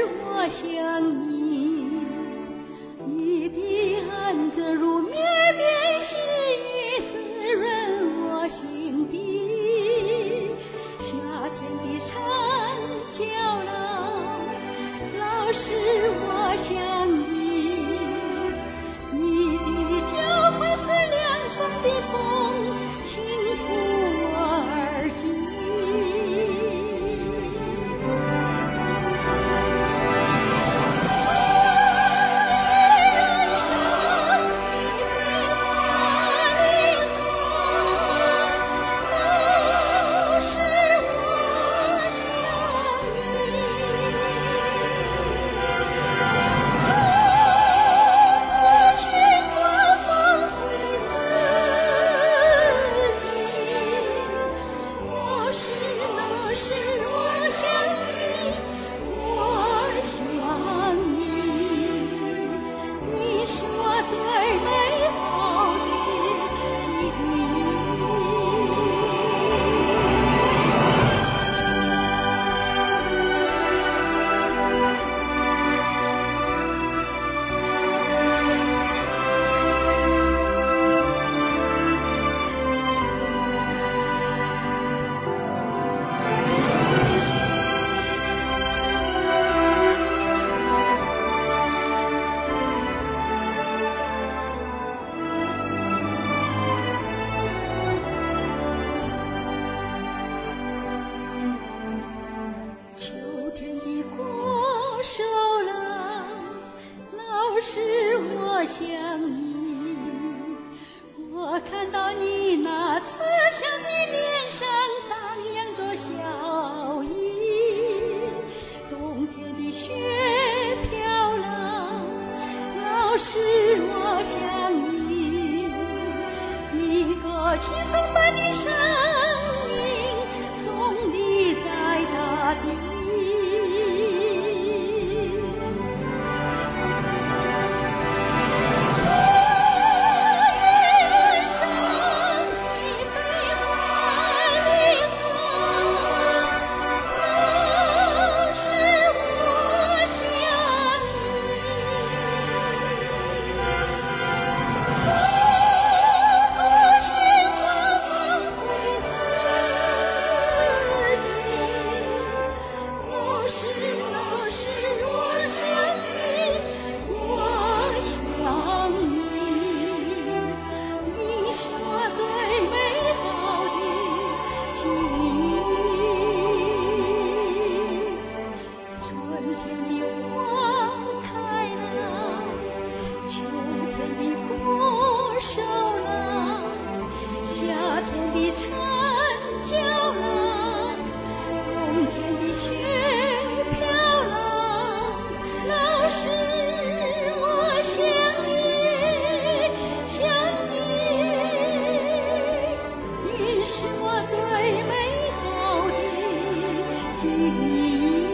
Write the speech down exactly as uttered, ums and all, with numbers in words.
我想你，你的恩泽如绵绵细雨，滋润我心底。夏天的蝉叫了，老师我想你，你的脚会似凉爽的风，轻抚我耳际。我想你，我看到你那慈祥的脸上荡漾着笑意。冬天的雪飘了，老师我想你，一个轻松般的声音送你在大地。是我最美好的记忆。